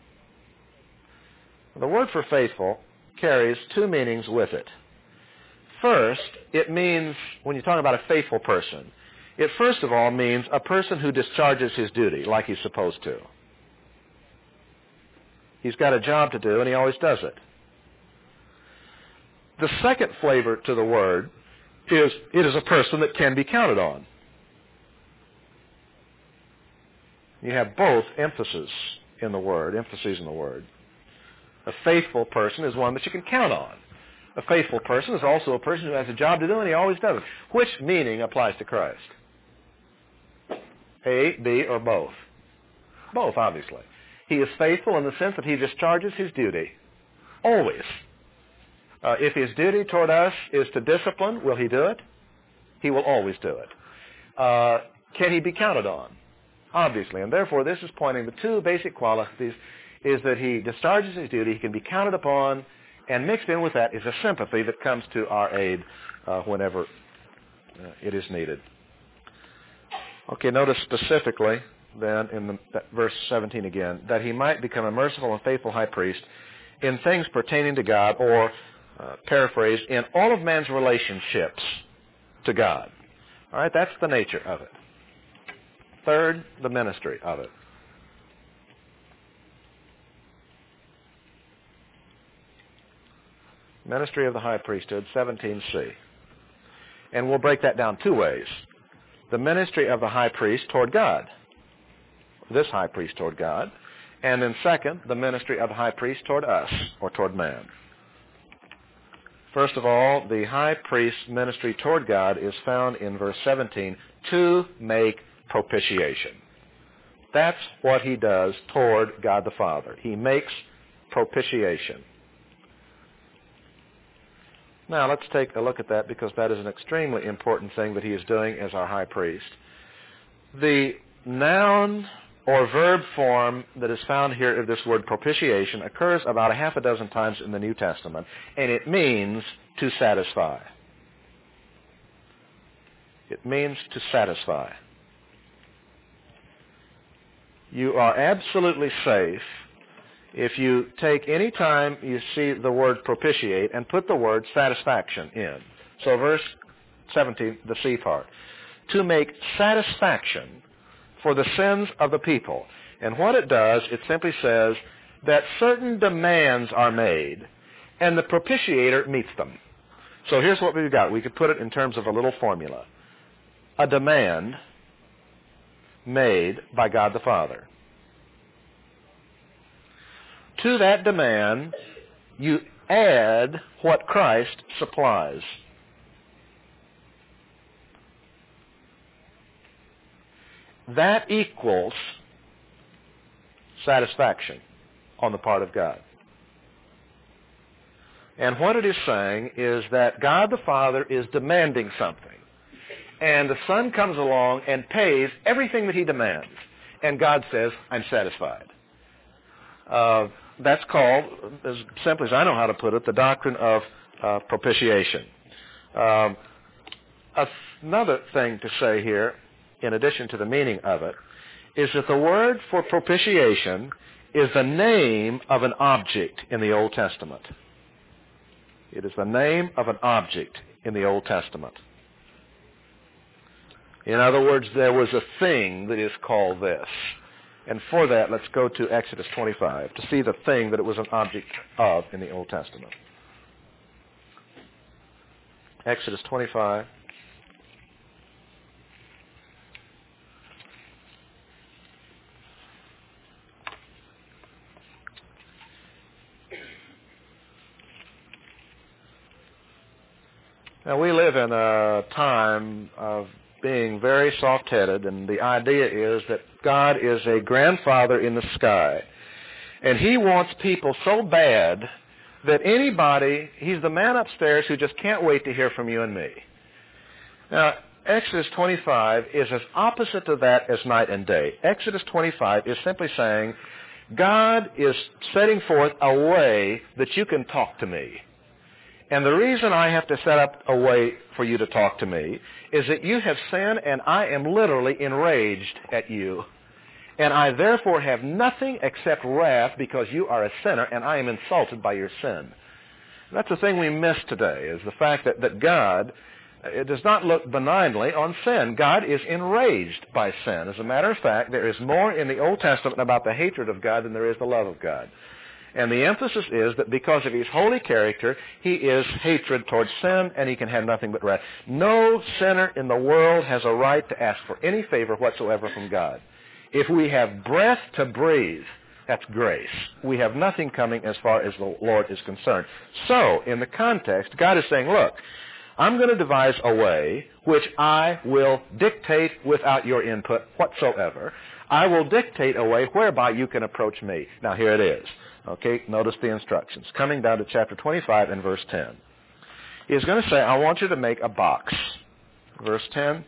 [SPEAKER 1] The word for faithful carries two meanings with it. First, it means, when you're talking about a faithful person, it first of all means a person who discharges his duty like he's supposed to. He's got a job to do, and he always does it. The second flavor to the word is it is a person that can be counted on. You have both emphasis in the word, emphases in the word. A faithful person is one that you can count on. A faithful person is also a person who has a job to do, and he always does it. Which meaning applies to Christ? A, B, or both? Both, obviously. He is faithful in the sense that he discharges his duty. Always. Uh, if his duty toward us is to discipline, will he do it? He will always do it. Uh, can he be counted on? Obviously. And therefore, this is pointing the two basic qualities is that he discharges his duty, he can be counted upon, and mixed in with that is a sympathy that comes to our aid uh, whenever uh, it is needed. Okay, notice specifically then in the, that verse seventeen again, that he might become a merciful and faithful high priest in things pertaining to God, or uh, paraphrased, in all of man's relationships to God. All right, that's the nature of it. Third, the ministry of it. Ministry of the high priesthood, seventeen C. And we'll break that down two ways. The ministry of the high priest toward God. This high priest toward God. And then second, the ministry of the high priest toward us, or toward man. First of all, the high priest's ministry toward God is found in verse seventeen, to make propitiation. That's what he does toward God the Father. He makes propitiation. Now, let's take a look at that, because that is an extremely important thing that he is doing as our high priest. The noun or verb form that is found here of this word propitiation occurs about a half a dozen times in the New Testament, and it means to satisfy. It means to satisfy. You are absolutely safe if you take any time you see the word propitiate and put the word satisfaction in. So verse seventeen, the C part. To make satisfaction for the sins of the people. And what it does, it simply says that certain demands are made, and the propitiator meets them. So here's what we've got. We could put it in terms of a little formula. A demand made by God the Father. To that demand, you add what Christ supplies. That equals satisfaction on the part of God. And what it is saying is that God the Father is demanding something. And the Son comes along and pays everything that he demands. And God says, I'm satisfied. Uh, that's called, as simply as I know how to put it, the doctrine of uh, propitiation. Um, another thing to say here, in addition to the meaning of it, is that the word for propitiation is the name of an object in the Old Testament. It is the name of an object in the Old Testament. In other words, there was a thing that is called this. And for that, let's go to Exodus twenty-five to see the thing that it was an object of in the Old Testament. Exodus twenty-five. Now, we live in a time of being very soft-headed, and the idea is that God is a grandfather in the sky, and he wants people so bad that anybody, he's the man upstairs who just can't wait to hear from you and me. Now, Exodus twenty-five is as opposite to that as night and day. Exodus twenty-five is simply saying, God is setting forth a way that you can talk to me. And the reason I have to set up a way for you to talk to me is that you have sinned and I am literally enraged at you. And I therefore have nothing except wrath because you are a sinner and I am insulted by your sin. That's the thing we miss today, is the fact that, that God it does not look benignly on sin. God is enraged by sin. As a matter of fact, there is more in the Old Testament about the hatred of God than there is the love of God. And the emphasis is that because of his holy character, he is hatred towards sin, and he can have nothing but wrath. No sinner in the world has a right to ask for any favor whatsoever from God. If we have breath to breathe, that's grace. We have nothing coming as far as the Lord is concerned. So, in the context, God is saying, look, I'm going to devise a way which I will dictate without your input whatsoever. I will dictate a way whereby you can approach me. Now, here it is. Okay, notice the instructions. Coming down to chapter twenty-five and verse ten. He's going to say, I want you to make a box. Verse ten,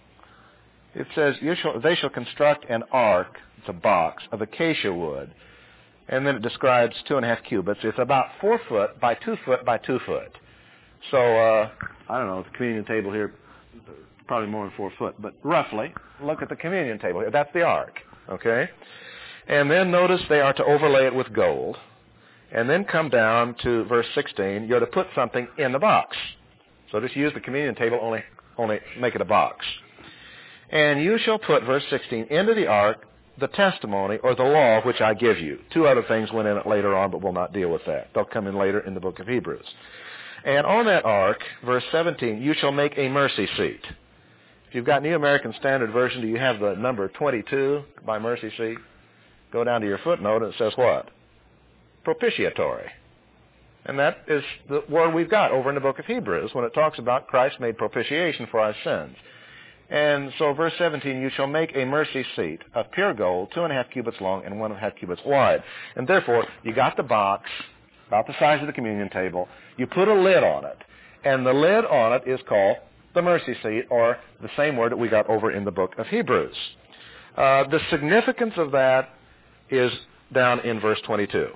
[SPEAKER 1] it says, you shall, they shall construct an ark, it's a box, of acacia wood. And then it describes two and a half cubits. It's about four foot by two foot by two foot. So, uh, I don't know, the communion table here, probably more than four foot, but roughly, look at the communion table here. That's the ark, okay? And then notice they are to overlay it with gold. And then come down to verse sixteen. You're to put something in the box. So just use the communion table, only, only make it a box. And you shall put, verse sixteen, into the ark the testimony or the law which I give you. Two other things went in it later on, but we'll not deal with that. They'll come in later in the book of Hebrews. And on that ark, verse seventeen, you shall make a mercy seat. If you've got New American Standard Version, do you have the number twenty-two by mercy seat? Go down to your footnote and it says what? Propitiatory. And that is the word we've got over in the book of Hebrews when it talks about Christ made propitiation for our sins. And so verse seventeen, you shall make a mercy seat of pure gold, two and a half cubits long and one and a half cubits wide. And therefore, you got the box, about the size of the communion table. You put a lid on it. And the lid on it is called the mercy seat, or the same word that we got over in the book of Hebrews. Uh, the significance of that is down in verse twenty-two.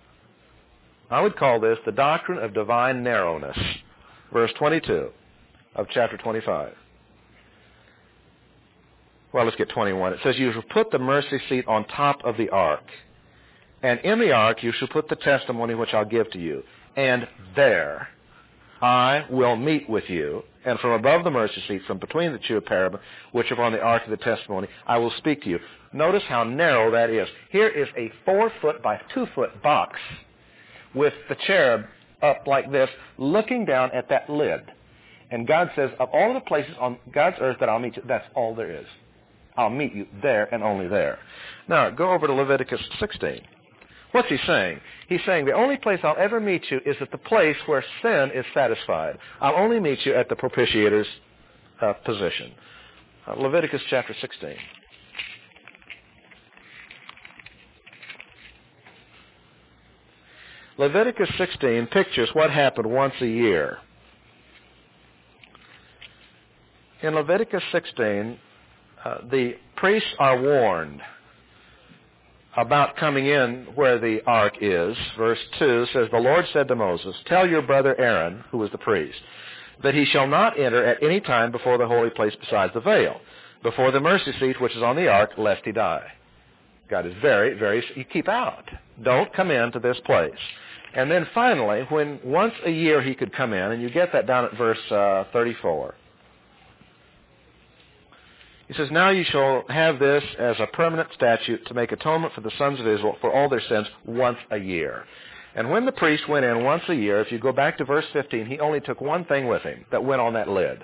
[SPEAKER 1] I would call this the doctrine of divine narrowness. Verse twenty-two of chapter twenty-five. Well, let's get twenty-one. It says, you shall put the mercy seat on top of the ark. And in the ark you shall put the testimony which I'll give to you. And there I will meet with you. And from above the mercy seat, from between the two cherubim, which are on the ark of the testimony, I will speak to you. Notice how narrow that is. Here is a four-foot by two-foot box with the cherub up like this, looking down at that lid. And God says, of all the places on God's earth that I'll meet you, that's all there is. I'll meet you there and only there. Now, go over to Leviticus sixteen. What's he saying? He's saying the only place I'll ever meet you is at the place where sin is satisfied. I'll only meet you at the propitiator's uh, position. Uh, Leviticus chapter sixteen. Leviticus sixteen pictures what happened once a year. In Leviticus sixteen, uh, the priests are warned about coming in where the ark is. Verse two says, the Lord said to Moses, tell your brother Aaron, who is the priest, that he shall not enter at any time before the holy place besides the veil, before the mercy seat which is on the ark, lest he die. God is very, very, you keep out. Don't come into this place. And then finally, when once a year he could come in, and you get that down at verse uh, thirty-four. He says, now you shall have this as a permanent statute to make atonement for the sons of Israel for all their sins once a year. And when the priest went in once a year, if you go back to verse fifteen, he only took one thing with him that went on that lid.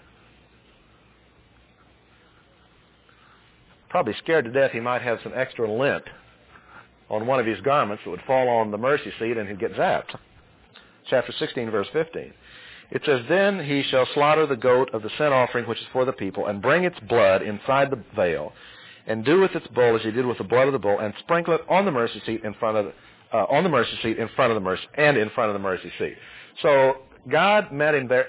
[SPEAKER 1] Probably scared to death he might have some extra lint on one of his garments that would fall on the mercy seat and he'd get zapped. Chapter sixteen, verse fifteen. It says, then he shall slaughter the goat of the sin offering which is for the people, and bring its blood inside the veil, and do with its bull as he did with the blood of the bull, and sprinkle it on the mercy seat in front of the, uh, on the mercy seat in front of the mercy and in front of the mercy seat. So God met him there, and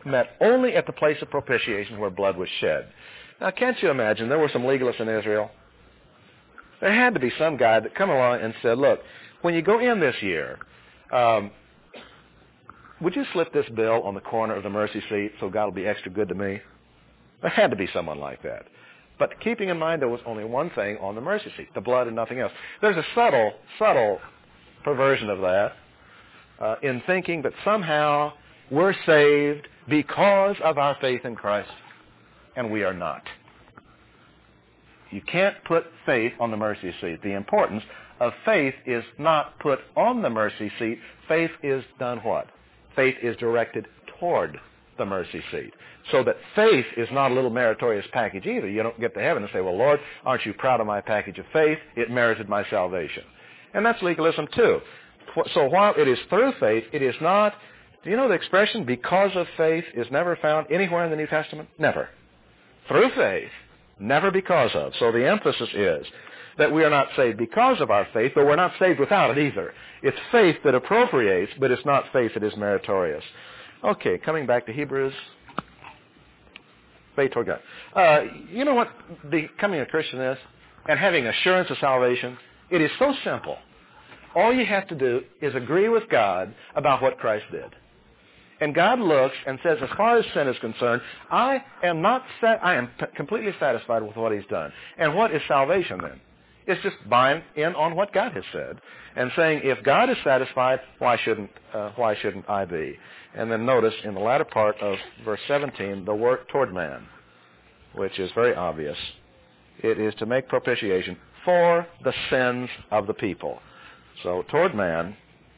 [SPEAKER 1] met only at the place of propitiation where blood was shed. Now, can't you imagine? There were some legalists in Israel. There had to be some guy that come along and said, look, when you go in this year, um, would you slip this bill on the corner of the mercy seat so God will be extra good to me? There had to be someone like that. But keeping in mind there was only one thing on the mercy seat, the blood and nothing else. There's a subtle, subtle perversion of that uh, in thinking that somehow we're saved because of our faith in Christ, and we are not. You can't put faith on the mercy seat. The importance of faith is not put on the mercy seat. Faith is done what? Faith is directed toward the mercy seat. So that faith is not a little meritorious package either. You don't get to heaven and say, well, Lord, aren't you proud of my package of faith? It merited my salvation. And that's legalism too. So while it is through faith, it is not, do you know the expression, because of faith, is never found anywhere in the New Testament? Never. Through faith, never because of. So the emphasis is that we are not saved because of our faith, but we're not saved without it either. It's faith that appropriates, but it's not faith that is meritorious. Okay, coming back to Hebrews. Faith toward God. Uh, you know what becoming a Christian is? And having assurance of salvation? It is so simple. All you have to do is agree with God about what Christ did. And God looks and says, as far as sin is concerned, I am not sa- I am p- completely satisfied with what he's done. And what is salvation then? It's just buying in on what God has said and saying, if God is satisfied, why shouldn't uh, why shouldn't I be? And then notice in the latter part of verse seventeen, the work toward man, which is very obvious. It is to make propitiation for the sins of the people. So toward man,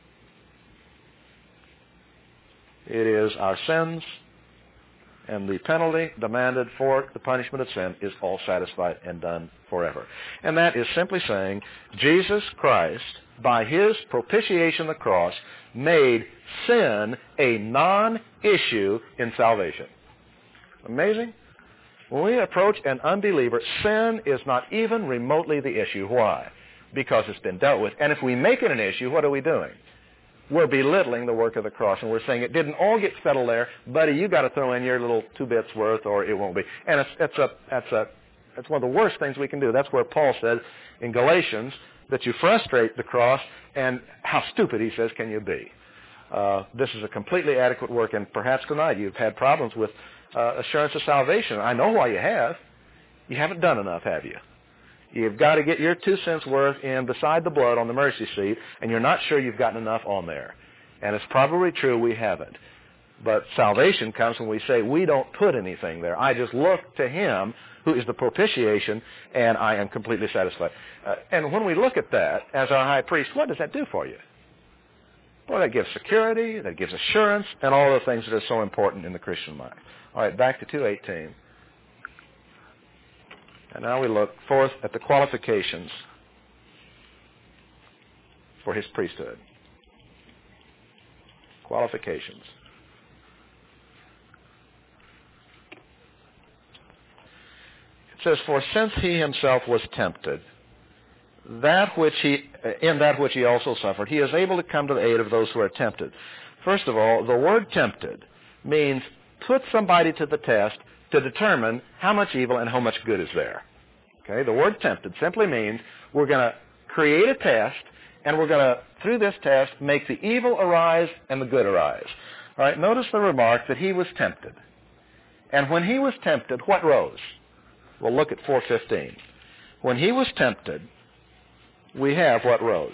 [SPEAKER 1] it is our sins, and the penalty demanded for the punishment of sin is all satisfied and done forever. And that is simply saying Jesus Christ, by his propitiation on the cross, made sin a non-issue in salvation. Amazing? When we approach an unbeliever, sin is not even remotely the issue. Why? Because it's been dealt with. And if we make it an issue, what are we doing? We're belittling the work of the cross, and we're saying it didn't all get settled there, buddy. You got to throw in your little two bits worth, or it won't be. And it's, it's a that's a that's one of the worst things we can do. That's where Paul said in Galatians that you frustrate the cross, and how stupid, he says, can you be? Uh, this is a completely adequate work, and perhaps tonight you've had problems with uh, assurance of salvation. I know why you have. You haven't done enough, have you? You've got to get your two cents worth in beside the blood on the mercy seat, and you're not sure you've gotten enough on there. And it's probably true we haven't. But salvation comes when we say we don't put anything there. I just look to him who is the propitiation, and I am completely satisfied. Uh, and when we look at that as our high priest, what does that do for you? Well, that gives security, that gives assurance, and all the things that are so important in the Christian life. All right, back to two eighteen. And now we look forth at the qualifications for his priesthood. Qualifications. It says, for since he himself was tempted, that which he, in that which he also suffered, he is able to come to the aid of those who are tempted. First of all, the word tempted means put somebody to the test to determine how much evil and how much good is there. Okay, the word tempted simply means we're going to create a test, and we're going to, through this test, make the evil arise and the good arise. All right, notice the remark that he was tempted. And when he was tempted, what rose? Well, look at four fifteen. When he was tempted, we have what rose?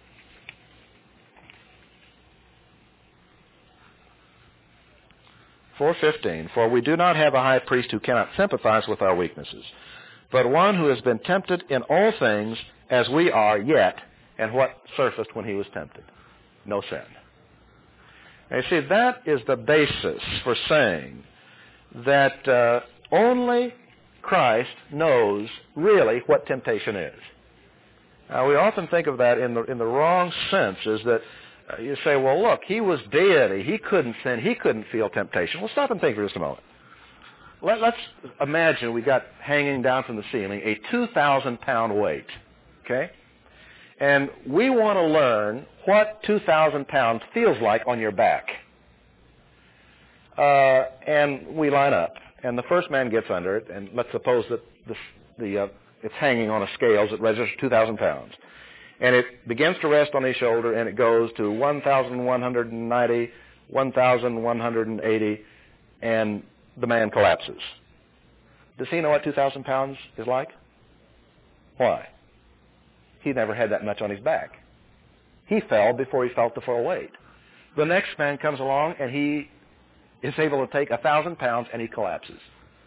[SPEAKER 1] four fifteen, for we do not have a high priest who cannot sympathize with our weaknesses, but one who has been tempted in all things as we are yet, and what surfaced when he was tempted? No sin. And you see, that is the basis for saying that uh, only Christ knows really what temptation is. Now, we often think of that in the, in the wrong sense, is that Uh, you say, well, look, he was deity. He couldn't sin. He couldn't feel temptation. Well, stop and think for just a moment. Let, let's imagine we got hanging down from the ceiling a two thousand pound weight, okay? And we want to learn what two thousand pounds feels like on your back. Uh, and we line up, and the first man gets under it, and let's suppose that the, the, uh, it's hanging on a scales that registers two thousand pounds. And it begins to rest on his shoulder, and it goes to one thousand one hundred ninety, one thousand one hundred eighty, and the man collapses. Does he know what two thousand pounds is like? Why? He never had that much on his back. He fell before he felt the full weight. The next man comes along, and he is able to take one thousand pounds, and he collapses.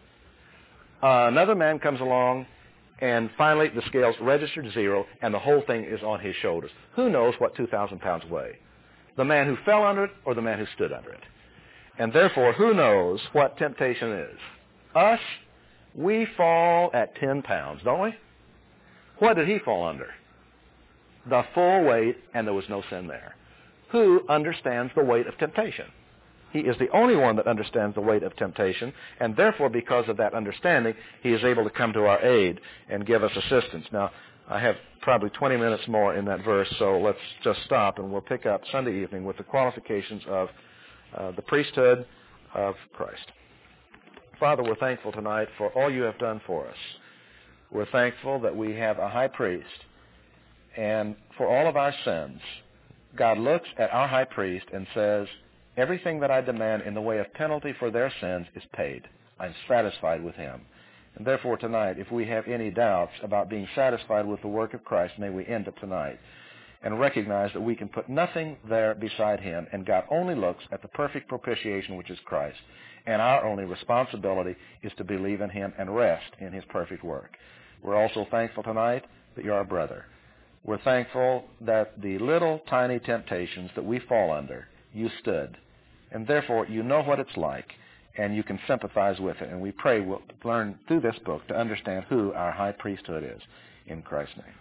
[SPEAKER 1] Uh, another man comes along, and finally the scales register to zero, and the whole thing is on his shoulders. Who knows what two thousand pounds weigh? The man who fell under it or the man who stood under it? And therefore, who knows what temptation is? Us, we fall at ten pounds, don't we? What did he fall under? The full weight, and there was no sin there. Who understands the weight of temptation? He is the only one that understands the weight of temptation, and therefore, because of that understanding, he is able to come to our aid and give us assistance. Now, I have probably twenty minutes more in that verse, so let's just stop, and we'll pick up Sunday evening with the qualifications of uh, the priesthood of Christ. Father, we're thankful tonight for all you have done for us. We're thankful that we have a high priest, and for all of our sins, God looks at our high priest and says, everything that I demand in the way of penalty for their sins is paid. I'm satisfied with him. And therefore tonight, if we have any doubts about being satisfied with the work of Christ, may we end it tonight and recognize that we can put nothing there beside him, and God only looks at the perfect propitiation, which is Christ. And our only responsibility is to believe in him and rest in his perfect work. We're also thankful tonight that you're our brother. We're thankful that the little tiny temptations that we fall under, you stood. And therefore, you know what it's like, and you can sympathize with it. And we pray we'll learn through this book to understand who our high priesthood is. In Christ's name.